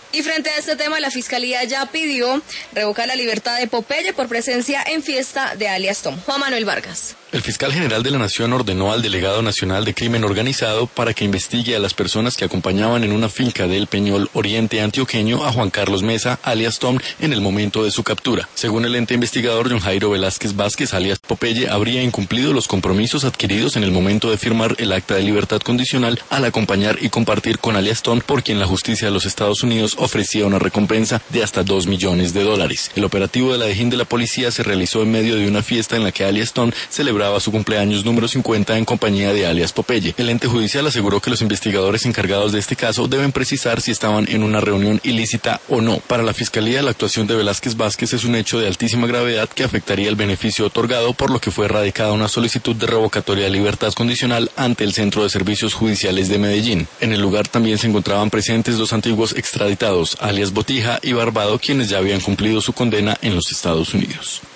Y frente a este tema, la Fiscalía ya pidió revocar la libertad de Popeye por presencia en fiesta de alias Tom. Juan Manuel Vargas. El fiscal general de la Nación ordenó al delegado nacional de crimen organizado para que investigue a las personas que acompañaban en una finca del Peñol Oriente Antioqueño a Juan Carlos Mesa, alias Tom, en el momento de su captura. Según el ente investigador, John Jairo Velázquez Vázquez, alias Popeye, habría incumplido los compromisos adquiridos en el momento de firmar el acta de libertad condicional al acompañar y compartir con alias Tom, por quien la justicia de los Estados Unidos ofrecía una recompensa de hasta $2 millones. El operativo de la Dijín de la policía se realizó en medio de una fiesta en la que alias Tom celebraba su cumpleaños número 50 en compañía de alias Popeye. El ente judicial aseguró que los investigadores encargados de este caso deben precisar si estaban en una reunión ilícita o no. Para la Fiscalía, la actuación de Velázquez Vázquez es un hecho de altísima gravedad que afectaría el beneficio otorgado, por lo que fue radicada una solicitud de revocatoria de libertad condicional ante el Centro de Servicios Judiciales de Medellín. En el lugar también se encontraban presentes dos antiguos extraditados, alias Botija y Barbado, quienes ya habían cumplido su condena en los Estados Unidos.